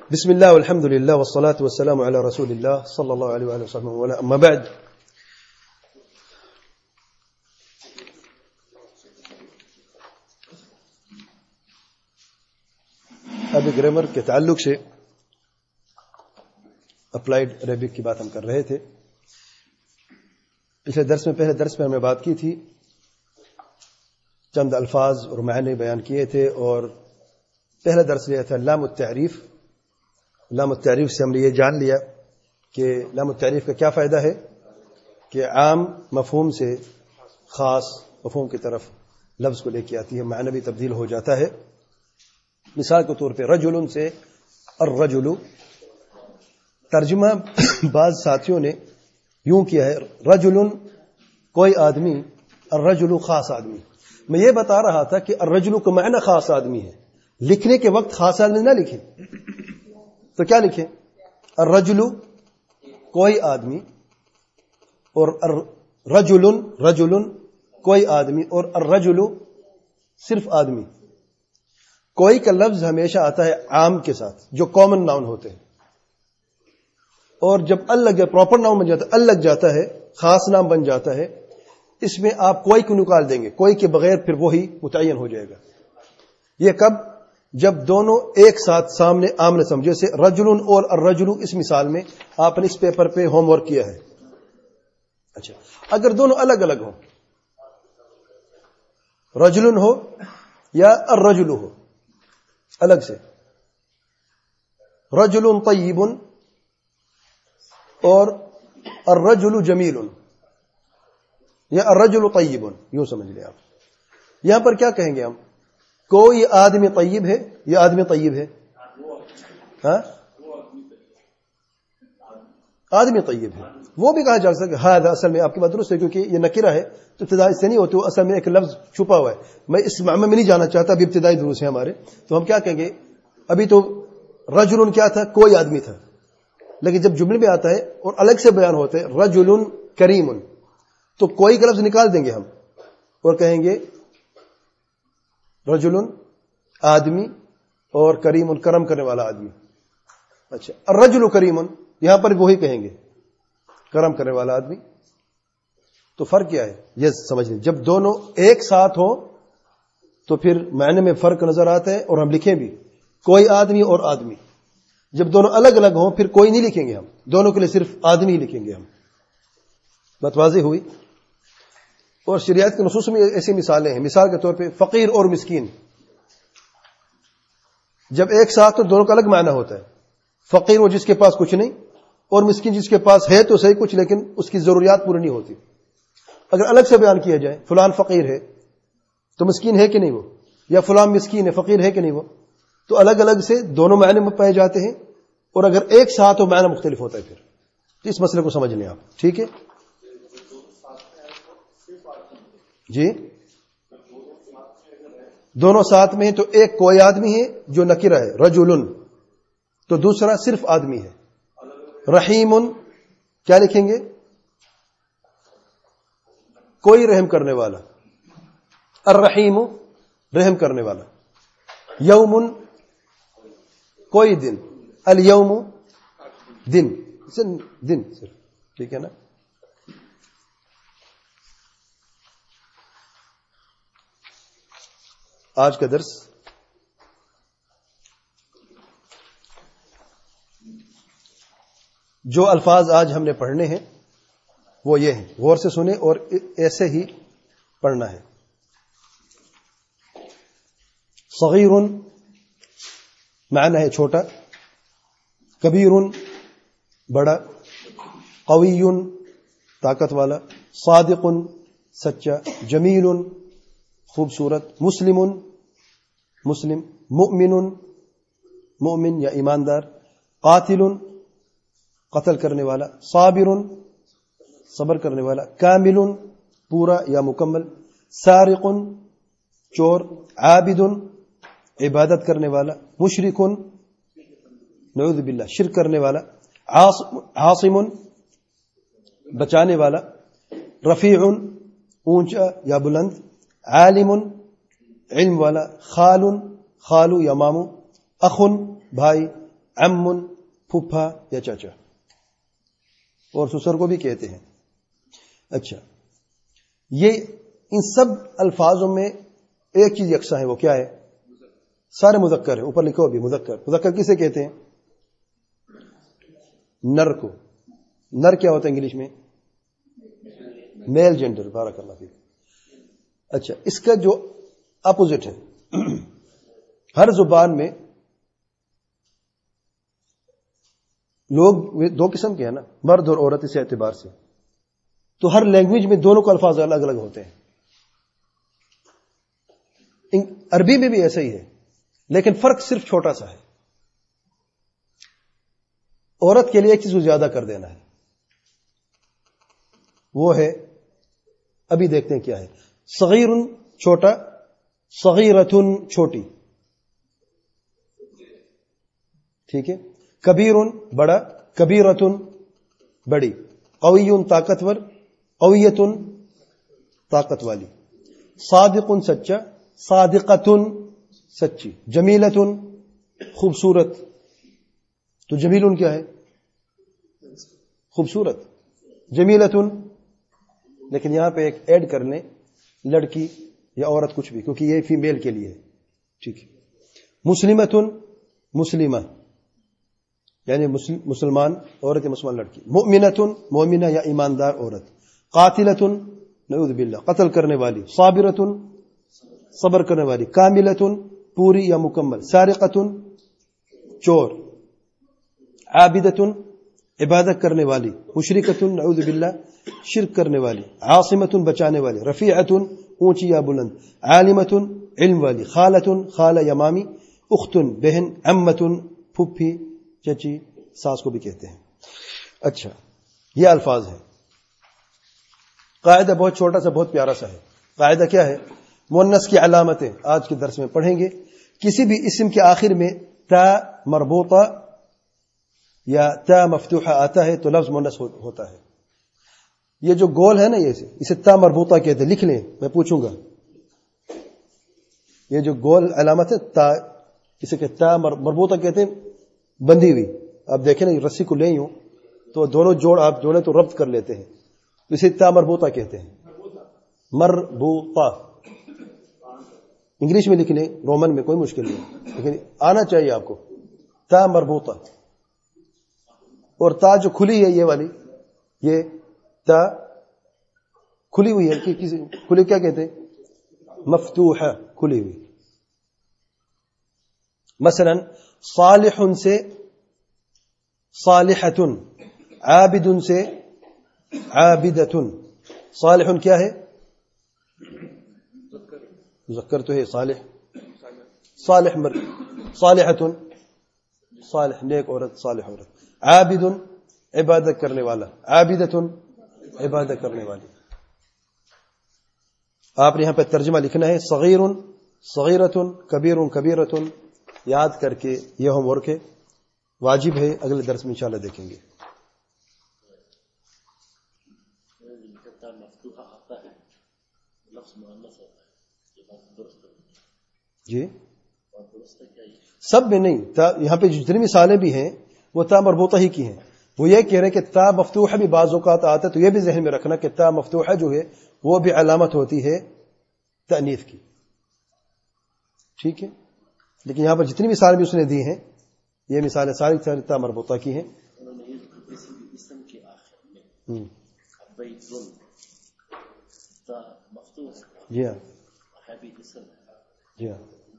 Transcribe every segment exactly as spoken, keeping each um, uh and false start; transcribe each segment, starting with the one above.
بسم الله والحمد لله والصلاة والسلام على رسول الله صلى الله عليه وآله وسلم ولا أما بعد. اب گرامر کے تعلق سے اپلائیڈ عربک کی بات ہم کر رہے تھے. پچھلے درس میں پہلے درس میں ہم نے بات کی تھی, چند الفاظ اور معنی بیان کیے تھے, اور پہلا درس لیا تھا لام التعریف. لام التعریف سے ہم نے یہ جان لیا کہ لام التعریف کا کیا فائدہ ہے کہ عام مفہوم سے خاص مفہوم کی طرف لفظ کو لے کے آتی ہے, معنی بھی تبدیل ہو جاتا ہے. مثال کے طور پہ رجل سے الرجل, ترجمہ بعض ساتھیوں نے یوں کیا ہے رجل کوئی آدمی, الرجل خاص آدمی. میں یہ بتا رہا تھا کہ الرجل کا معنی خاص آدمی ہے, لکھنے کے وقت خاص آدمی نہ لکھیں تو کیا لکھیں الرجل کوئی آدمی, اور رجل رجل کوئی آدمی, اور الرجل صرف آدمی. کوئی کا لفظ ہمیشہ آتا ہے عام کے ساتھ جو کامن ناؤن ہوتے ہیں, اور جب الگ پراپر ناؤن بن جاتا ہے, الگ جاتا ہے, خاص نام بن جاتا ہے, اس میں آپ کوئی کو نکال دیں گے, کوئی کے بغیر پھر وہی متعین ہو جائے گا. یہ کب؟ جب دونوں ایک ساتھ سامنے آمنے سامنے, جیسے رجل اور الرجل اس مثال میں آپ نے اس پیپر پہ ہوم ورک کیا ہے. اچھا, اگر دونوں الگ الگ ہوں, رجل ہو یا الرجل ہو الگ سے, رجل طیب اور الرجل جمیل یا الرجل طیب, یوں سمجھ لیں آپ. یہاں پر کیا کہیں گے ہم؟ کوئی آدمی طیب ہے یا آدمی طیب ہے؟ ہاں, آدمی طیب ہے. وہ بھی کہا جا سکتا ہے ہاں, اصل میں آپ کی بات درست ہے, کیونکہ یہ نکرہ ہے تو ابتدائی سے نہیں ہوتی, وہ اصل میں ایک لفظ چھپا ہوا ہے. میں اس معاملے میں نہیں جانا چاہتا, ابھی ابتدائی دروس ہیں ہمارے, تو ہم کیا کہیں گے, ابھی تو رجل کیا تھا, کوئی آدمی تھا, لیکن جب جملے میں آتا ہے اور الگ سے بیان ہوتے ہیں رجل کریم, تو کوئی کا لفظ نکال دیں گے ہم اور کہیں گے رجل آدمی اور کریم کرم کرنے والا آدمی. اچھا, الرجل کریم یہاں پر وہی کہیں گے کرم کرنے والا آدمی. تو فرق کیا ہے یہ سمجھ لیں. جب دونوں ایک ساتھ ہوں تو پھر معنی میں فرق نظر آتا ہے, اور ہم لکھیں بھی کوئی آدمی اور آدمی. جب دونوں الگ الگ ہوں پھر کوئی نہیں لکھیں گے ہم, دونوں کے لیے صرف آدمی ہی لکھیں گے ہم. بات واضح ہوئی. اور شریعت کے نصوص میں ایسی مثالیں ہیں. مثال کے طور پہ فقیر اور مسکین, جب ایک ساتھ تو دونوں کا الگ معنی ہوتا ہے. فقیر وہ جس کے پاس کچھ نہیں, اور مسکین جس کے پاس ہے تو صحیح کچھ لیکن اس کی ضروریات پوری نہیں ہوتی. اگر الگ سے بیان کیا جائے فلان فقیر ہے تو مسکین ہے کہ نہیں وہ, یا فلان مسکین ہے فقیر ہے کہ نہیں وہ, تو الگ الگ سے دونوں معنی میں پائے جاتے ہیں, اور اگر ایک ساتھ ہو معنی مختلف ہوتا ہے. پھر تو اس مسئلے کو سمجھ لیں آپ. ٹھیک ہے جی, دونوں ساتھ میں ہیں تو ایک کوئی آدمی ہے جو نکرہ ہے رجل, تو دوسرا صرف آدمی ہے رحیم. کیا لکھیں گے؟ کوئی رحم کرنے والا, الرحیم رحم کرنے والا. یوم کوئی دن, الیوم دن دن صرف. ٹھیک ہے نا. آج کا درس جو الفاظ آج ہم نے پڑھنے ہیں وہ یہ ہیں, غور سے سنیں اور ایسے ہی پڑھنا ہے. صغیر معنی ہے چھوٹا, کبیر بڑا, قوی طاقت والا, صادق سچا, جمیل خوبصورت, مسلم مسلم, مؤمن مؤمن یا ایماندار, قاتل قتل کرنے والا, صابر صبر کرنے والا, کامل پورا یا مکمل, سارق چور, عابد عبادت کرنے والا, مشرک نعوذ باللہ شرک کرنے والا, عاصم بچانے والا, رفیع اونچا یا بلند, عالم علم والا, خال خالو یا مامو, اخن بھائی, अम्मुन फूफा या चाचा, और ससुर को भी कहते हैं। अच्छा, ये इन सब अल्फाजों में एक चीज यकसा है, वो क्या है? सारे मुज़क्कर है। ऊपर लिखो अभी मुज़क्कर। मुज़क्कर किसे कहते हैं? नर को। नर क्या होता है इंग्लिश में? Male gender. बारकल्लाह फीक। अच्छा, इसका जो अपोजिट है हर जुबान में लोग दो किस्म के हैं ना, मर्द और औरत, इस एतबार से तो हर लैंग्वेज में दोनों के अल्फाज अलग अलग होते हैं। अरबी में भी ऐसा ही है, लेकिन फर्क सिर्फ छोटा सा है। औरत के लिए एक चीज को ज्यादा कर देना है, वो है, अभी देखते हैं क्या है। सगीरुन छोटा, सगीरतुन छोटी, ठीक है। कबीरुन बड़ा, कबीरतुन बड़ी, कवियुन ताकतवर, कवियतुन ताकत वाली, सादिकुन सच्चा, सादिकतुन सच्ची, जमीलतुन खूबसूरत। तो जमीलुन क्या है? खूबसूरत। जमीलतुन, लेकिन यहां पे एक ऐड कर लें, लड़की या औरत कुछ भी, क्योंकि ये फीमेल के लिए है, ठीक है। मुस्लिमतुन मुस्लिमा, यानी मुसलमान औरत या मुसलमान लड़की। मुमिनतुन मोमिना या ईमानदार औरत। कातिलतुन नऊज़ बिल्लाह कत्ल करने वाली। साबिरतुन सब्र करने वाली। कामिलतुन पूरी या मुकम्मल। सारिकतुन चोर। आबिदतुन इबादत करने वाली। मुशरिकतुन नऊज़ बिल्लाह शिरक करने वाली। आसिमतुन बचाने वाली। रफीअतुन ऊंची या बुलंद। आलिमतुन इल्म वाली। खालतुन खाला या मामी। उख्तुन बहन। अम्मतुन फुफ्फी चची, सास को भी कहते हैं। अच्छा, ये अल्फाज है। कायदा बहुत छोटा सा, बहुत प्यारा सा है। कायदा क्या है? मुन्नस की अलामतें आज के दर्स में पढ़ेंगे। किसी भी इस्म के आखिर में ता मरबूता या ता मफ्तूहा आता है तो लफ्ज मुन्नस हो, होता है। ये जो गोल है ना, ये इसे ता मरबूता कहते हैं। लिख लें, मैं पूछूंगा। ये जो गोल अलामत है ता, इसे कहते ता मरबूता कहते हैं, बंधी हुई। आप देखें ना, रस्सी को ले यूं तो दोनों जोड़ आप जोड़े तो रब्त कर लेते हैं, इसे ता मरबूता कहते हैं। मरबूता इंग्लिश में लिख लें, रोमन में, कोई मुश्किल नहीं, लेकिन आना चाहिए आपको। ता मरबूता। और ता जो खुली है, ये वाली, ये ता खुली हुई है कि किसी खुली क्या कहते हैं? मफ्तूहा, खुली हुई। मसलन सालिहुन से सालिहतुन, आबिदुन से आबिदतुन। सालिहुन क्या है? मुज़क्कर तो है सालिह। सालिह मर्द। सालिहतुन सालिह नेक औरत, सालिह औरत। आबिदुन इबादत करने वाला। आबिदतुन इबादत करने वाली। आपने यहां पर तर्जुमा लिखना है। सगीरुन सगीरतुन, कबीरुन कबीरतुन। याद करके यह होमवर्क है, वाजिब है। अगले दर्स में इंशाल्लाह देखेंगे। जी, सब में नहीं। यहां पे जितनी मिसालें भी हैं वो ता मरबूता ही की हैं। वो ये कह रहे हैं कि ता मफ्तूहा भी बाज़ औक़ात आता है, तो ये भी ज़हन में रखना कि ता मफ्तूहा जो है वो भी अलामत होती है तअनीस की, ठीक है। लेकिन यहां पर जितनी मिसाल भी उसने दी हैं, ये मिसालें सारी सारी ता मरबूता की हैं। जी हाँ, जी हाँ।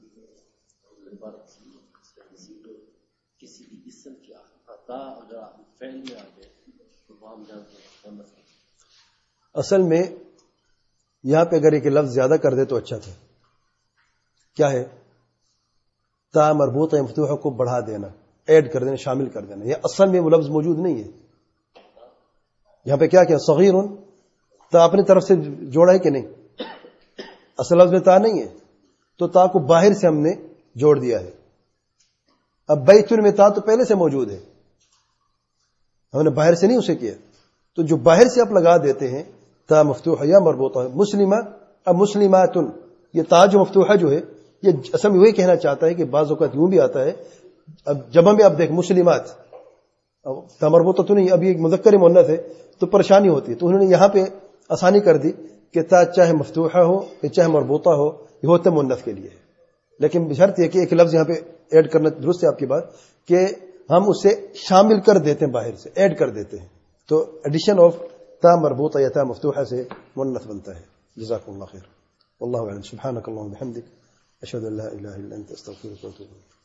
किसी भी इस्म की ता अगर फ़ेल में आ जाए तो हम जानते हैं। असल में यहां पे अगर एक लफ्ज ज्यादा कर दे तो अच्छा था। क्या है? ता मरबूता मफ्तूहा को बढ़ा देना, ऐड कर देना, शामिल कर देना। यह असल में वो लफ्ज मौजूद नहीं है। यहां पे क्या क्या? सगीरुन, ता अपनी तरफ से जोड़ा है कि नहीं? असल लफ्ज में ता नहीं है, तो ता को बाहर से हमने जोड़ दिया है। अब बैतुन में ता तो पहले से मौजूद है, हमने बाहर से नहीं उसे किया। तो जो बाहर से आप लगा देते हैं ता मफ्तूहा या मरबूता है। मुस्लिमा, अब मुस्लिमातुन, ये ता जो मफ्तूहा जो है, ये असल में वही कहना चाहता है कि बाज़ औक़ात यूं भी आता है اب جمع میں اب دیکھ مسلمات تا مربوطہ تو نہیں، اب یہ مذکر مؤنث ہے تو پریشانی ہوتی ہے، تو انہوں نے یہاں پہ آسانی کر دی کہ تا چاہے مفتوحہ ہو یا چاہے مربوطہ ہو یہ ہوتا مؤنث کے لیے، لیکن بشرط یہ کہ ایک لفظ یہاں پہ ایڈ کرنا درست ہے آپ کی بات کہ ہم اسے شامل کر دیتے ہیں، باہر سے ایڈ کر دیتے ہیں، تو ایڈیشن آف تا مربوطہ یا تا مفتوحہ سے مؤنث بنتا ہے. جزاکم اللہ خیر. واللہ اعلم. سبحانک اللہم وبحمدک، اشہد ان لا الہ الا انت، استغفرک واتوب الیک.